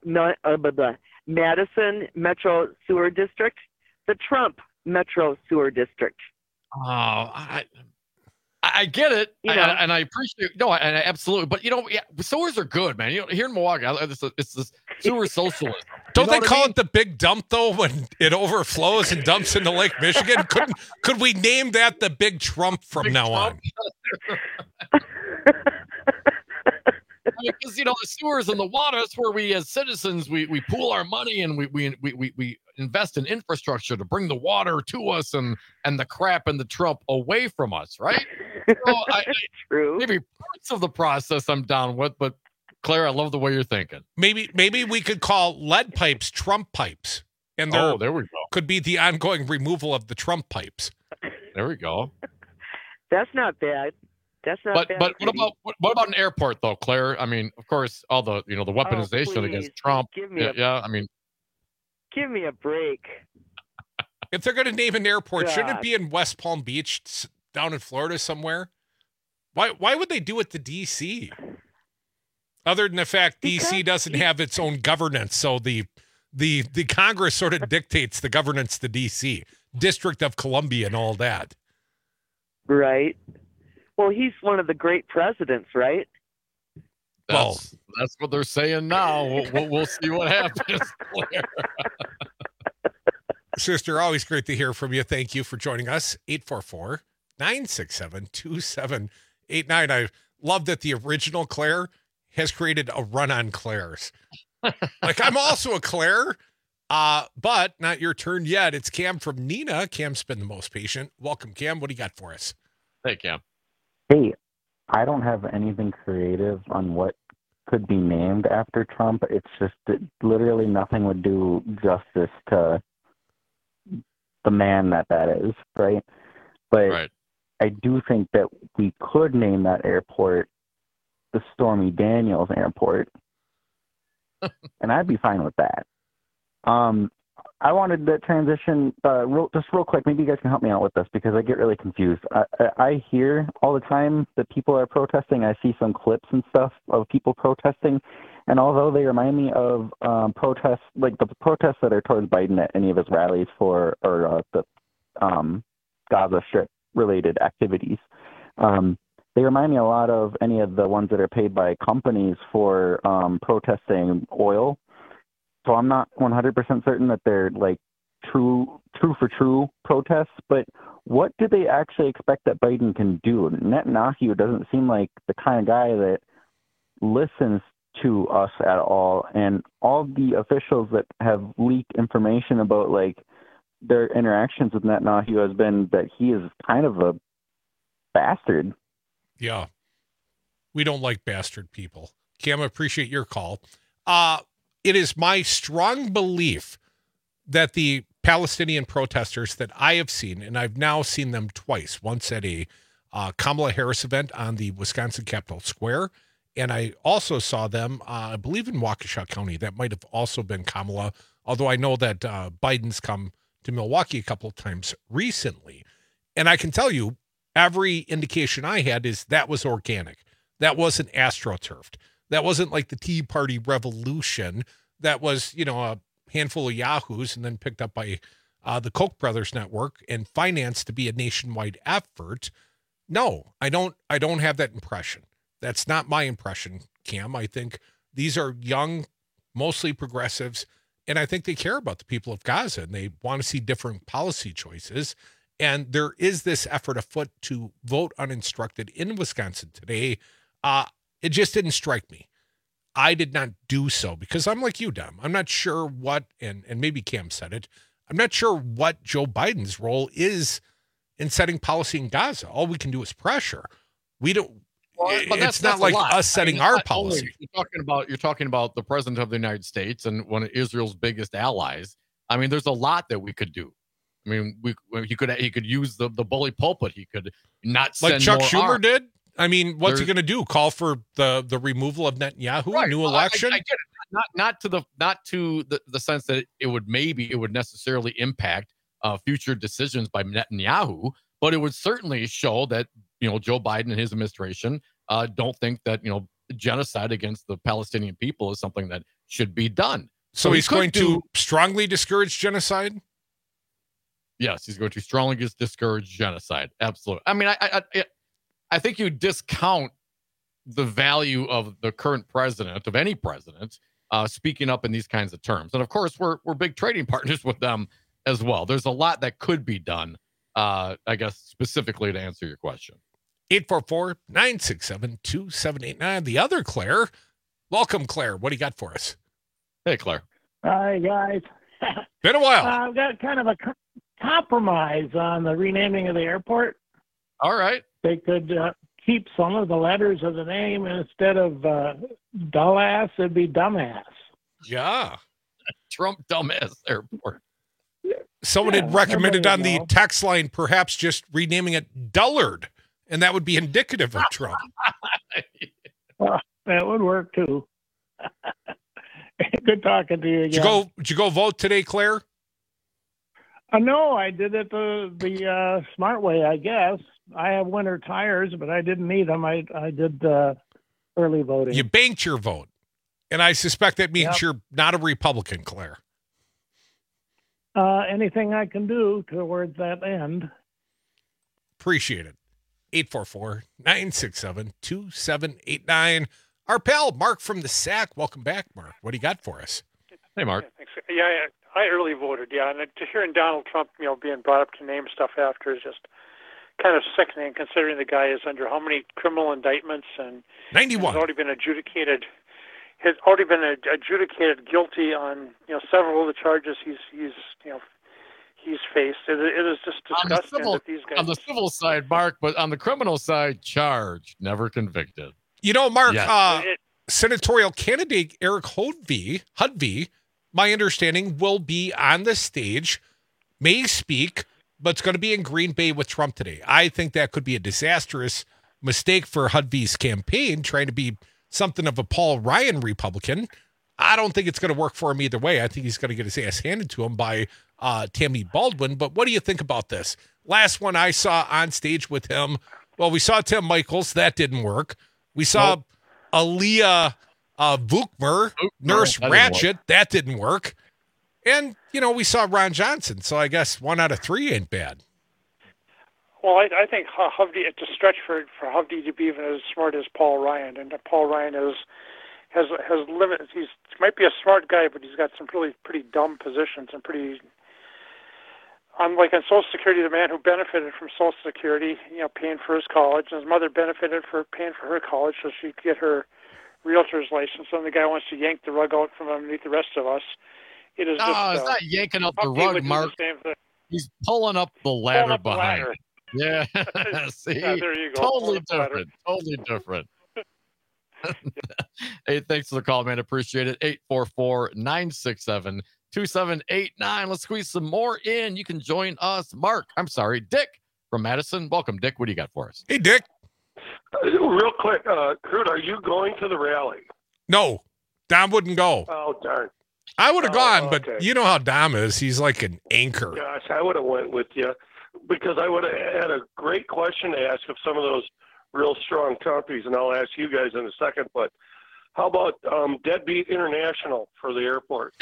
Madison Metro Sewer District, the Trump Metro Sewer District. Oh, I get it, and I appreciate and I absolutely. But sewers are good, man. Here in Milwaukee, it's this sewer socialism. Don't they call it the big dump though when it overflows and dumps into Lake Michigan? Could we name that the Big Trump from now on? Because the sewers and the water, that's where we as citizens we pool our money and we invest in infrastructure to bring the water to us and the crap and the Trump away from us, right? So True. Maybe parts of the process I'm down with, but Claire, I love the way you're thinking. Maybe we could call lead pipes Trump pipes, and there we go. Could be the ongoing removal of the Trump pipes. There we go. That's not bad. That's not bad. But what about an airport though, Claire? I mean, of course, all the the weaponization against Trump. Give me give me a break. If they're going to name an airport, shouldn't it be in West Palm Beach, down in Florida somewhere? Why would they do it to D.C.? Other than the fact D.C. doesn't have its own governance, so the Congress sort of dictates the governance to D.C., District of Columbia, and all that. Right. Well, he's one of the great presidents, right? That's what they're saying now. We'll see what happens. Sister, always great to hear from you. Thank you for joining us. 844-967-2789. I love that the original Claire has created a run on Claires. Like, I'm also a Claire, but not your turn yet. It's Cam from Nina. Cam's been the most patient. Welcome, Cam. What do you got for us? Hey, Cam. Hey, I don't have anything creative on what could be named after Trump. It's just that literally nothing would do justice to the man that is, right? But I do think that we could name that airport the Stormy Daniels Airport, and I'd be fine with that. I wanted to transition real quick. Maybe you guys can help me out with this because I get really confused. I hear all the time that people are protesting. I see some clips and stuff of people protesting, and although they remind me of protests, like the protests that are towards Biden at any of his rallies the Gaza Strip related activities, they remind me a lot of any of the ones that are paid by companies for protesting oil. So I'm not 100% certain that they're like true for true protests, but what do they actually expect that Biden can do? Netanyahu doesn't seem like the kind of guy that listens to us at all, and all the officials that have leaked information about like their interactions with Netanyahu has been that he is kind of a bastard. Yeah. We don't like bastard people. Cam, I appreciate your call. It is my strong belief that the Palestinian protesters that I have seen, and I've now seen them twice, once at a Kamala Harris event on the Wisconsin Capitol Square, and I also saw them, I believe, in Waukesha County. That might have also been Kamala, although I know that Biden's come to Milwaukee a couple of times recently. And I can tell you, every indication I had is that was organic. That wasn't astroturfed. That wasn't like the Tea Party revolution. That was, a handful of yahoos and then picked up by the Koch brothers network and financed to be a nationwide effort. No, I don't have that impression. That's not my impression, Cam. I think these are young, mostly progressives, and I think they care about the people of Gaza and they want to see different policy choices. And there is this effort afoot to vote uninstructed in Wisconsin today. It just didn't strike me. I did not do so because I'm like you, Dom. I'm not sure what, and maybe Cam said it, I'm not sure what Joe Biden's role is in setting policy in Gaza. All we can do is pressure. We don't, it's not like us setting our policy. You're talking about the president of the United States and one of Israel's biggest allies. I mean, there's a lot that we could do. I mean, he could use the bully pulpit. He could not send like Chuck more Schumer arms. did. I mean, what's he going to do? Call for the removal of Netanyahu, Right. new Well, election? I get it. Not to the sense that it would necessarily impact future decisions by Netanyahu, but it would certainly show that Joe Biden and his administration don't think that genocide against the Palestinian people is something that should be done. So he's going to strongly discourage genocide? Yes, he's going to strongly discourage genocide. Absolutely. I mean, I think you discount the value of the current president, of any president, speaking up in these kinds of terms. And of course, we're big trading partners with them as well. There's a lot that could be done, I guess, specifically to answer your question. 844-967-2789. The other Claire. Welcome, Claire. What do you got for us? Hey, Claire. Hi, guys. Been a while. I've got kind of a compromise on the renaming of the airport. All right. They could keep some of the letters of the name, and instead of Dullass, it'd be Dumbass. Yeah. Trump Dumbass Airport. Someone had recommended on the text line perhaps just renaming it Dullard, and that would be indicative of Trump. That would work, too. Good talking to you again. Did you go vote today, Claire? No, I did it the smart way, I guess. I have winter tires, but I didn't need them. I did early voting. You banked your vote, and I suspect that means you're not a Republican, Claire. Anything I can do towards that end. Appreciate it. 844-967-2789. Our pal, Mark from the SAC. Welcome back, Mark. What do you got for us? Hey, Mark. Thanks. Yeah, I early voted, and to hearing Donald Trump, being brought up to name stuff after is just kind of sickening, considering the guy is under how many criminal indictments and 91 has already been adjudicated. Has already been adjudicated guilty on several of the charges he's faced. It is just disgusting that these guys. On the civil side, Mark, but on the criminal side, charged, never convicted. Mark, Yes. senatorial candidate Eric Hudvey, my understanding, will be on the stage, may speak, but it's going to be in Green Bay with Trump today. I think that could be a disastrous mistake for Hudvey's campaign, trying to be something of a Paul Ryan Republican. I don't think it's going to work for him either way. I think he's going to get his ass handed to him by Tammy Baldwin. But what do you think about this? Last one I saw on stage with him, well, we saw Tim Michaels. That didn't work. We saw Aaliyah Vukmer, Nurse Ratchet. That didn't work. And, we saw Ron Johnson. So I guess 1 out of 3 ain't bad. Well, I think Hovde, it's a stretch for Hovde to be even as smart as Paul Ryan. And Paul Ryan has limits. He might be a smart guy, but he's got some really pretty dumb positions and pretty Unlike on Social Security, the man who benefited from Social Security, paying for his college, and his mother benefited for paying for her college so she could get her realtor's license, and the guy wants to yank the rug out from underneath the rest of us. It is No, just, it's not yanking up the Pumpkin would rug, do Mark. the same thing. He's pulling up the ladder up the behind. ladder. Yeah, see, Yeah, there you go. totally Pulling up the ladder. different. Totally different. Hey, thanks for the call, man. Appreciate it. 844-967-2789. Let's squeeze some more in. You can join us. Dick from Madison. Welcome, Dick. What do you got for us? Hey, Dick. Real quick, Kurt, are you going to the rally? No, Dom wouldn't go. Oh, darn. I would have gone, okay. but you know how Dom is. He's like an anchor. Gosh, I would have went with you because I would have had a great question to ask of some of those real strong Trumpies, and I'll ask you guys in a second. But how about Deadbeat International for the airport?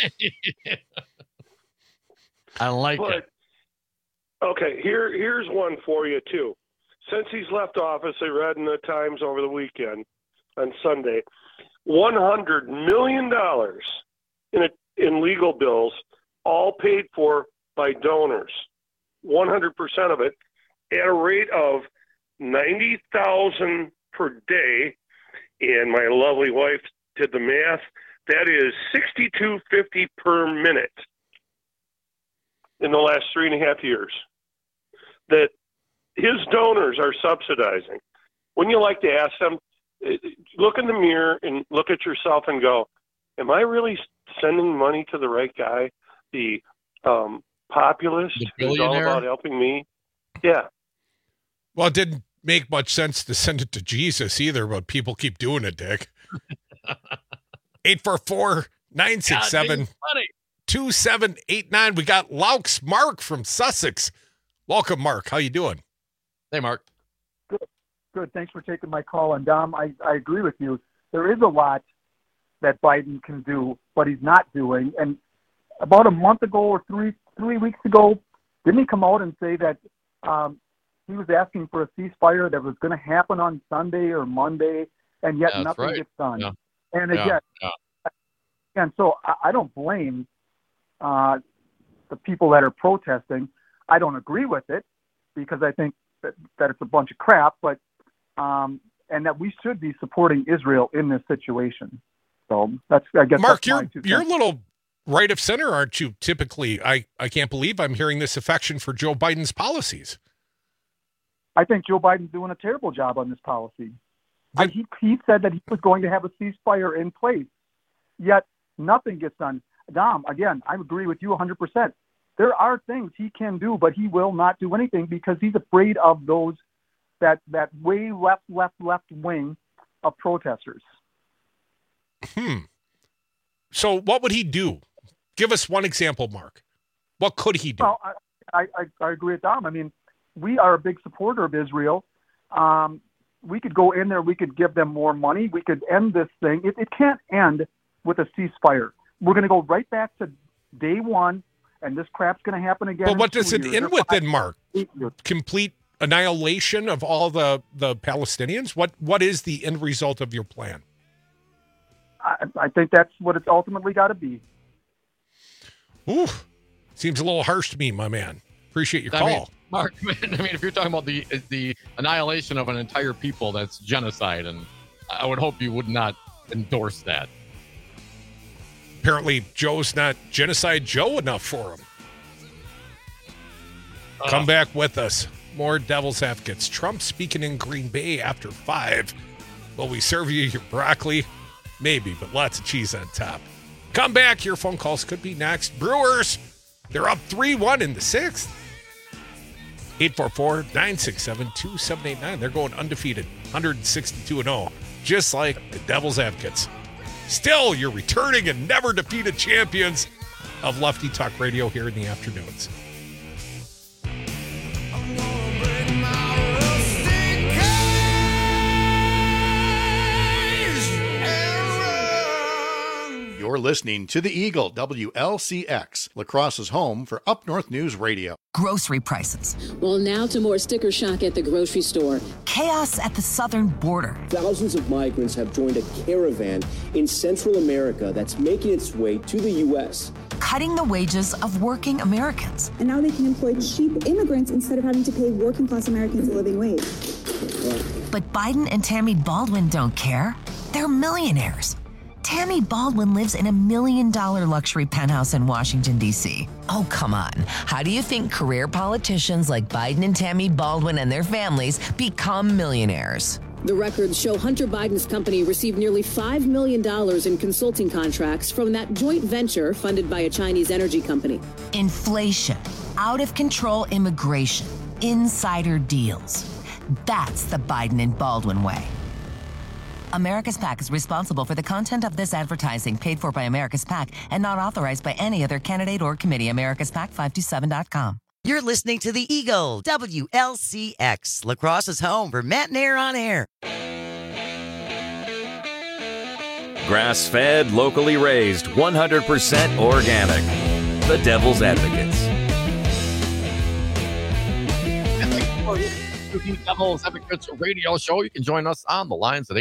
I like it. Okay, here's one for you, too. Since he's left office, I read in the Times over the weekend on Sunday, $100 million in legal bills, all paid for by donors, 100% of it, at a rate of $90,000 per day. And my lovely wife did the math. That is $62.50 per minute in the last 3.5 years that his donors are subsidizing. Wouldn't you like to ask them, look in the mirror and look at yourself and go, am I really sending money to the right guy? The populist who's all about helping me? Yeah. Well, it didn't make much sense to send it to Jesus either, but people keep doing it, Dick. 844-967-2789. We got Laux Mark from Sussex. Welcome, Mark. How you doing? Hey, Mark. Good. Thanks for taking my call. And Dom, I agree with you. There is a lot that Biden can do, but he's not doing. And about a month ago or three weeks ago, didn't he come out and say that he was asking for a ceasefire that was going to happen on Sunday or Monday, and yet nothing gets done? Yeah. And again, and so I don't blame the people that are protesting. I don't agree with it because I think that it's a bunch of crap, but and that we should be supporting Israel in this situation. So that's, I guess, Mark, that's you're a little right of center, aren't you? Typically, I can't believe I'm hearing this affection for Joe Biden's policies. I think Joe Biden's doing a terrible job on this policy. He said that he was going to have a ceasefire in place, yet nothing gets done. Dom, again, I agree with you 100%. There are things he can do, but he will not do anything because he's afraid of those that way left wing of protesters. So what would he do? Give us one example, Mark. What could he do? Well, I agree with Dom. I mean, we are a big supporter of Israel. We could go in there. We could give them more money. We could end this thing. It can't end with a ceasefire. We're going to go right back to day one, and this crap's going to happen again. But what does it end with then, Mark? Complete annihilation of all the Palestinians? What is the end result of your plan? I think that's what it's ultimately got to be. Ooh, seems a little harsh to me, my man. Appreciate your call. Mark, if you're talking about the annihilation of an entire people, that's genocide, and I would hope you would not endorse that. Apparently, Joe's not Genocide Joe enough for him. Come back with us. More Devil's Advocates. Trump speaking in Green Bay after 5. Will we serve you your broccoli? Maybe, but lots of cheese on top. Come back. Your phone calls could be next. Brewers, they're up 3-1 in the 6th. 844-967-2789. They're going undefeated, 162-0, just like the Devil's Advocates. Still, you're returning and never defeated champions of Lefty Talk Radio here in the afternoons. You're listening to the Eagle, WLCX, La Crosse's home for Up North News Radio. Grocery prices. Well, now to more sticker shock at the grocery store. Chaos at the southern border. Thousands of migrants have joined a caravan in Central America that's making its way to the U.S. Cutting the wages of working Americans. And now they can employ cheap immigrants instead of having to pay working class Americans a living wage. But Biden and Tammy Baldwin don't care. They're millionaires. Tammy Baldwin lives in $1 million luxury penthouse in Washington, D.C. Oh, come on. How do you think career politicians like Biden and Tammy Baldwin and their families become millionaires? The records show Hunter Biden's company received nearly $5 million in consulting contracts from that joint venture funded by a Chinese energy company. Inflation, out of control immigration, insider deals. That's the Biden and Baldwin way. America's PAC is responsible for the content of this advertising paid for by America's PAC and not authorized by any other candidate or committee. AmericasPAC527.com. You're listening to the Eagle, WLCX, La Crosse's home for Matt and Air on Air. Grass-fed, locally raised, 100% organic. The Devil's Advocates. The Devil's Advocates radio show. You can join us on the lines at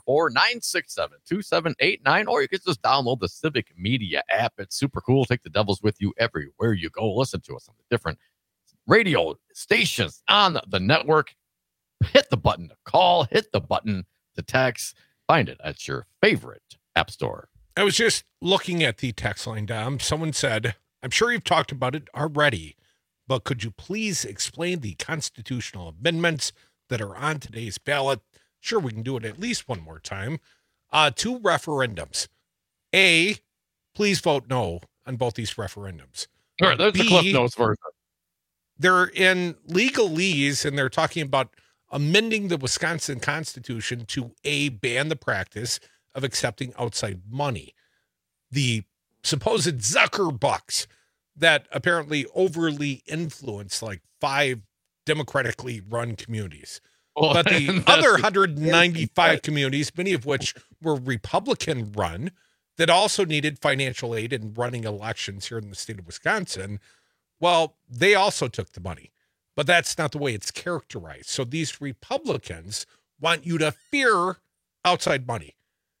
844-967-2789, or you can just download the Civic Media app. It's super cool. Take the Devils with you everywhere you go. Listen to us on the different radio stations on the network. Hit the button to call, hit the button to text. Find it at your favorite app store. I was just looking at the text line, Dom. Someone said, I'm sure you've talked about it already, but could you please explain the constitutional amendments that are on today's ballot? Sure, we can do it at least one more time. 2 referendums. A, please vote no on both these referendums. All right, there's the Cliff Notes version. They're in legalese, and they're talking about amending the Wisconsin Constitution to A, ban the practice of accepting outside money. The supposed Zuckerbucks that apparently overly influence like 5 democratically run communities. Well, but the other 195 communities, many of which were Republican run, that also needed financial aid in running elections here in the state of Wisconsin, well, they also took the money. But that's not the way it's characterized. So these Republicans want you to fear outside money.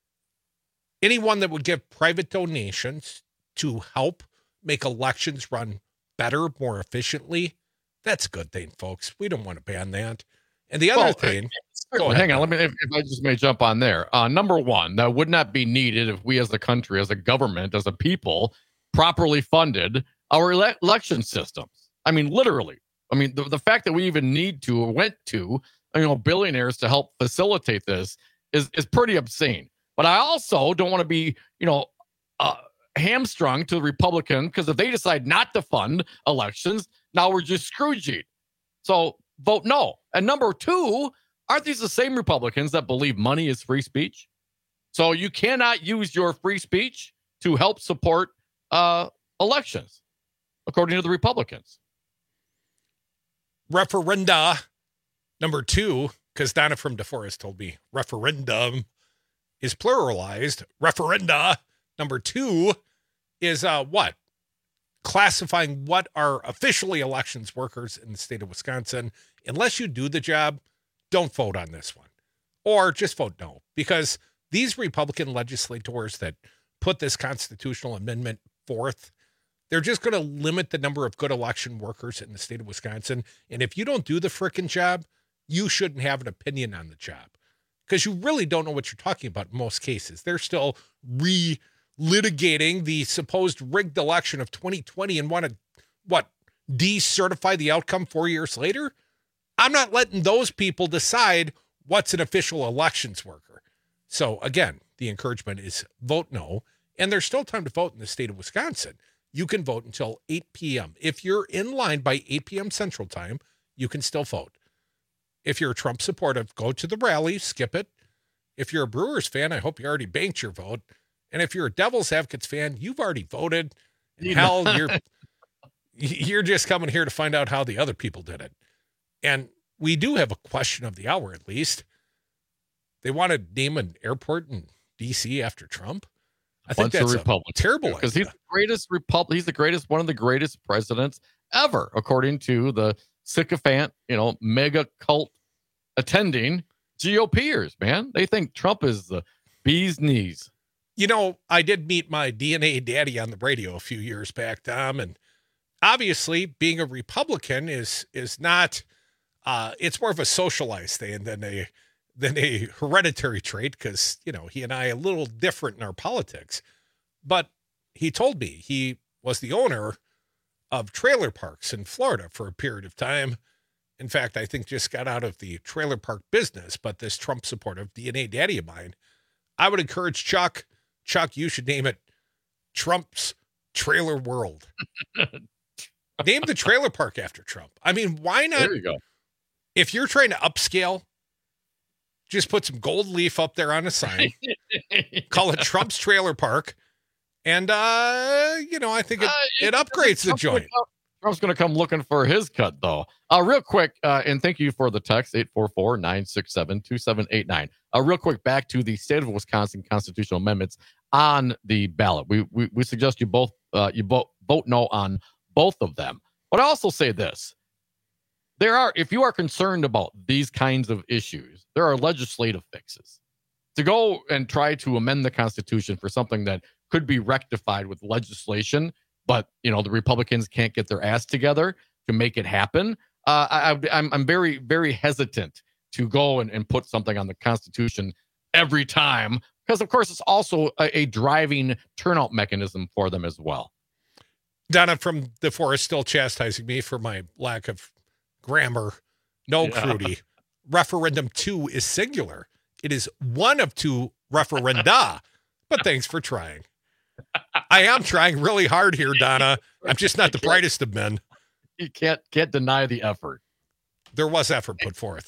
Anyone that would give private donations to help make elections run better, more efficiently, that's a good thing, folks. We don't want to ban that. And the other thing... Hang on, if I just may jump on there. Number one, that would not be needed if we as a country, as a government, as a people, properly funded our election systems. I mean, literally. I mean, the fact that we even need to or went to, billionaires to help facilitate this is pretty obscene. But I also don't want to be, hamstrung to the Republican, because if they decide not to fund elections, now we're just Scrooged. So vote no. And number 2, aren't these the same Republicans that believe money is free speech? So you cannot use your free speech to help support elections, according to the Republicans. Referenda, number 2, because Donna from DeForest told me referendum is pluralized. Referenda, number 2, is what? Classifying what are officially elections workers in the state of Wisconsin. Unless you do the job, don't vote on this one. Or just vote no. Because these Republican legislators that put this constitutional amendment forth, they're just going to limit the number of good election workers in the state of Wisconsin. And if you don't do the frickin' job, you shouldn't have an opinion on the job. Because you really don't know what you're talking about in most cases. They're still relitigating the supposed rigged election of 2020 and want to, decertify the outcome 4 years later? I'm not letting those people decide what's an official elections worker. So again, the encouragement is vote no. And there's still time to vote in the state of Wisconsin. You can vote until 8 p.m. If you're in line by 8 p.m. Central Time, you can still vote. If you're a Trump supportive, go to the rally, skip it. If you're a Brewers fan, I hope you already banked your vote. And if you're a Devil's Advocates fan, you've already voted. And hell, you're just coming here to find out how the other people did it. And we do have a question of the hour, at least. They want to name an airport in D.C. after Trump. I think that's a terrible because he's the greatest one of the greatest presidents ever, according to the sycophant, mega cult attending GOPers, man. They think Trump is the bee's knees. I did meet my DNA daddy on the radio a few years back, Tom, and obviously being a Republican is not, it's more of a socialized thing than a hereditary trait because, he and I are a little different in our politics. But he told me he was the owner of trailer parks in Florida for a period of time. In fact, I think just got out of the trailer park business, but this Trump supportive DNA daddy of mine, I would encourage Chuck, you should name it Trump's Trailer World. Name the trailer park after Trump. I mean, why not? There you go. If you're trying to upscale, just put some gold leaf up there on a sign, call it Trump's Trailer Park. And, I think it upgrades the joint. Trump's going to come looking for his cut, though. Real quick, and thank you for the text, 844-967-2789. Real quick, back to the state of Wisconsin constitutional amendments on the ballot. We suggest you both vote no on both of them. But I also say this. If you are concerned about these kinds of issues, there are legislative fixes. To go and try to amend the Constitution for something that could be rectified with legislation, but the Republicans can't get their ass together to make it happen. I'm very, very hesitant to go and put something on the Constitution every time because, of course, it's also a driving turnout mechanism for them as well. Donna from the forest still chastising me for my lack of grammar. No, Crudy. Referendum 2 is singular. It is one of two referenda, but thanks for trying. I am trying really hard here, Donna. I'm just not the brightest of men. You can't deny the effort. There was effort put forth.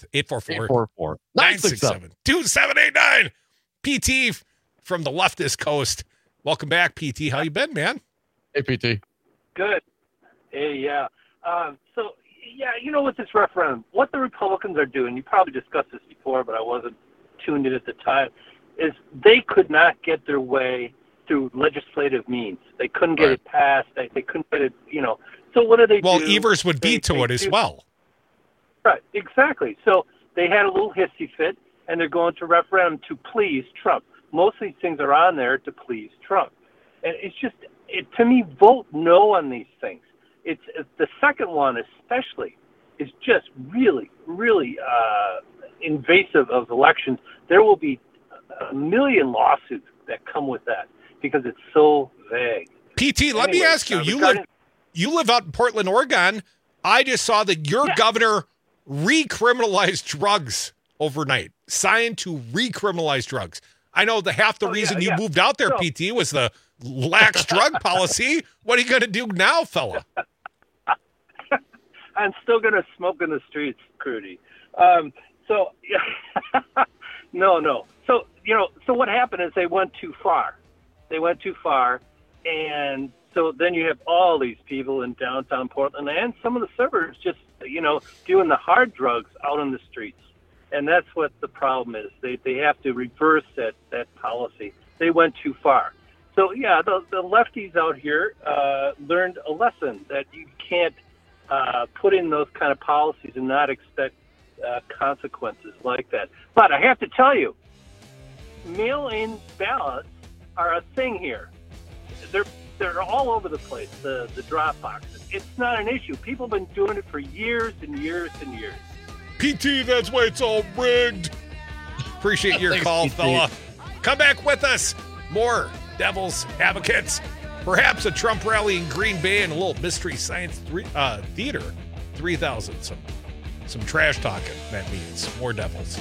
844-967-2789. PT from the leftist coast. Welcome back, PT. How you been, man? Hey, PT. Good. Hey, yeah. With this referendum, what the Republicans are doing, you probably discussed this before, but I wasn't tuned in at the time, is they could not get their way through legislative means. They couldn't get it passed. They couldn't get it, So what do they do? Well, Evers would veto it as well. Right, exactly. So they had a little hissy fit, and they're going to referendum to please Trump. Most of these things are on there to please Trump. And it's just, to me, vote no on these things. It's the second one especially is just really, really invasive of elections. There will be a million lawsuits that come with that because it's so vague. PT, let me ask you, you live out in Portland, Oregon. I just saw that your governor recriminalized drugs overnight, signed to recriminalize drugs. I know half the reason you moved out there, PT, was the lax drug policy. What are you going to do now, fella? I'm still going to smoke in the streets, Crudy. No. So what happened is they went too far. And so then you have all these people in downtown Portland and some of the suburbs just, doing the hard drugs out on the streets. And that's what the problem is. They have to reverse that policy. They went too far. So, the lefties out here learned a lesson that you can't put in those kind of policies and not expect consequences like that. But I have to tell you, mail-in ballots are a thing here. They're all over the place, the drop boxes. It's not an issue. People have been doing it for years and years and years. PT, that's why it's all rigged. Appreciate your call, fella. Come back with us. More Devil's Advocates. Perhaps a Trump rally in Green Bay and a little Mystery Science Theater 3000. Some trash talking, that means. More Devils.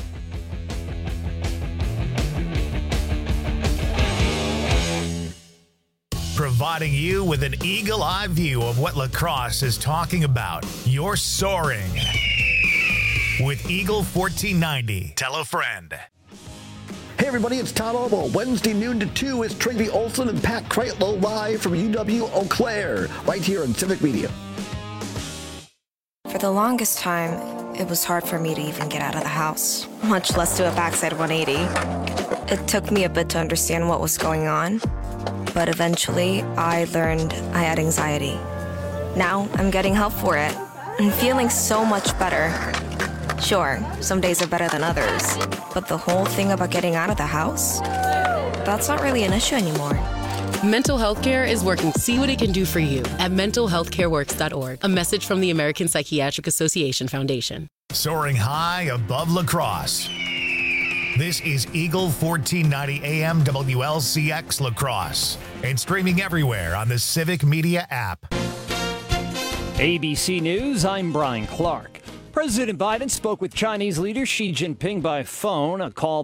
Providing you with an eagle-eye view of what lacrosse is talking about. You're soaring with Eagle 1490. Tell a friend. Hey everybody, it's Todd Albo. Wednesday noon to 2 is Tracy Olson and Pat Kreitlow live from UW Eau Claire, right here on Civic Media. For the longest time, it was hard for me to even get out of the house, much less do a backside 180. It took me a bit to understand what was going on. but eventually I learned I had anxiety. Now I'm getting help for it and feeling so much better. Sure, some days are better than others, but the whole thing about getting out of the house, that's not really an issue anymore. Mental health care is working. See what it can do for you at mentalhealthcareworks.org. A message from the American Psychiatric Association Foundation. Soaring high above La Crosse. This is Eagle 1490 AM WLCX La Crosse and streaming everywhere on the Civic Media app. ABC News, I'm Brian Clark. President Biden spoke with Chinese leader Xi Jinping by phone, a call